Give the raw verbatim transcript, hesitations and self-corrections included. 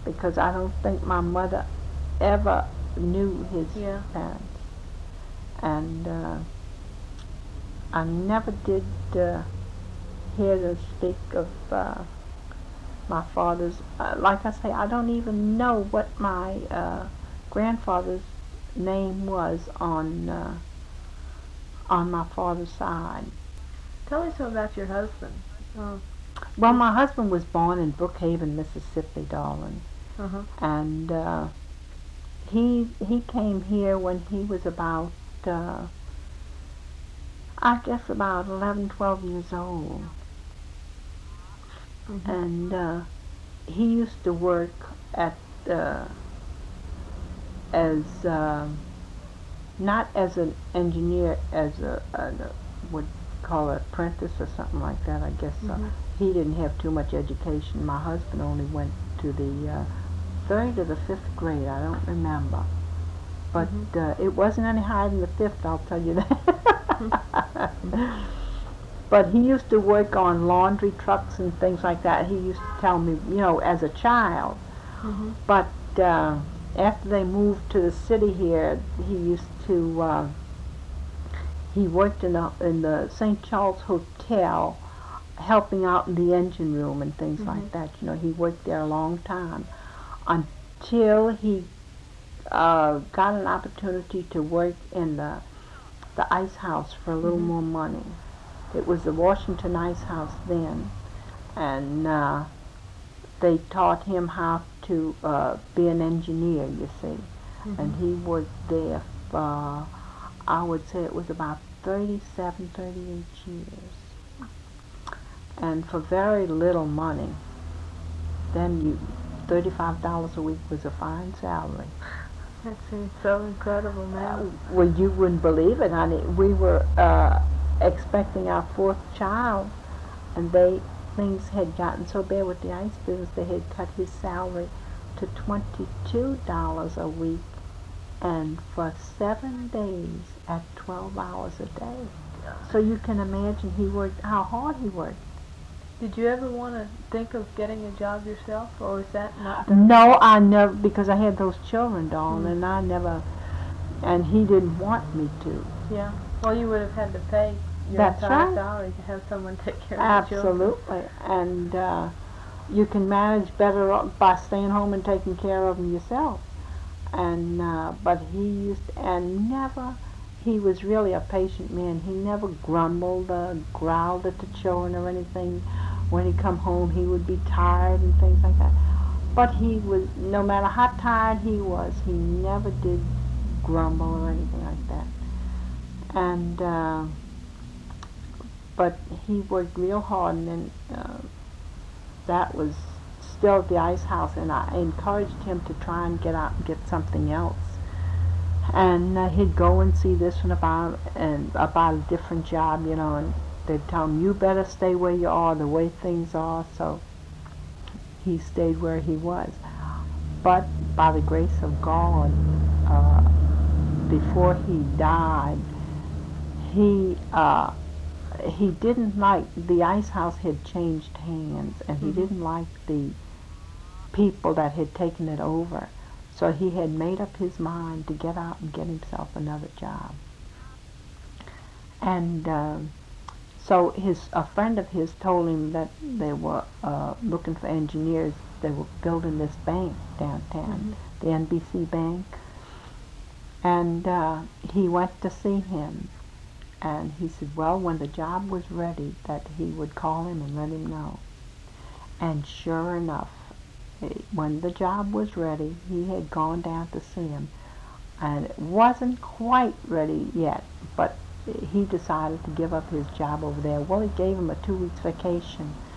because I don't think my mother ever knew his Yeah. parents. And uh, I never did uh, hear them speak of uh, my father's. Uh, like I say, I don't even know what my uh, grandfather's name was on uh, on my father's side. Tell me some about your husband. Oh. Well, my husband was born in Brookhaven, Mississippi, darling, Uh-huh. and uh, he he came here when he was about uh, I guess about eleven, twelve years old, Mm-hmm. and uh, he used to work at uh, as uh, not as an engineer, as a, a would call it apprentice or something like that. I guess so. Mm-hmm. He didn't have too much education. My husband only went to the uh, third or the fifth grade. I don't remember, but Mm-hmm. uh, it wasn't any higher than the fifth. I'll tell you that. But he used to work on laundry trucks and things like that. He used to tell me, you know, as a child. Mm-hmm. But uh, after they moved to the city here, he used to. Uh, he worked in the in the Saint Charles Hotel, helping out in the engine room and things Mm-hmm. like that. You know, he worked there a long time until he uh, got an opportunity to work in the the ice house for a little Mm-hmm. more money. It was the Washington Ice House then, and uh, they taught him how to uh, be an engineer, you see. Mm-hmm. And he worked there for, I would say it was about thirty-seven, thirty-eight years. And for very little money. Then you, thirty-five dollars a week was a fine salary. That seems so incredible now. Uh, well, you wouldn't believe it, honey. We were uh, expecting our fourth child, and they things had gotten so bad with the ice business, they had cut his salary to twenty-two dollars a week, and for seven days at twelve hours a day. So you can imagine he worked, how hard he worked. Did you ever want to think of getting a job yourself, or was that not done? No, I never, because I had those children, darling, Mm. and I never, and he didn't want me to. Yeah. Well, you would have had to pay your That's entire right. salary to have someone take care of the children. Absolutely, and uh, you can manage better off by staying home and taking care of them yourself. And uh, but he used to, and never, he was really a patient man. He never grumbled or growled at the children or anything. When he come home, he would be tired and things like that. But he was, no matter how tired he was, he never did grumble or anything like that. And uh, but he worked real hard, and then uh, that was still the ice house, and I encouraged him to try and get out and get something else. And uh, he'd go and see this one about and about a different job, you know, and they'd tell him, you better stay where you are, the way things are. So he stayed where he was. But by the grace of God, uh, before he died, he uh, he didn't like, the ice house had changed hands, and he Mhm. didn't like the people that had taken it over. So he had made up his mind to get out and get himself another job. And uh, so his a friend of his told him that they were uh, looking for engineers. They were building this bank downtown, Mhm. the N B C Bank. And uh, he went to see him. And he said, well, when the job was ready, that he would call him and let him know. And sure enough, eh, when the job was ready, he had gone down to see him. And it wasn't quite ready yet, but he decided to give up his job over there. Well, he gave him a two weeks vacation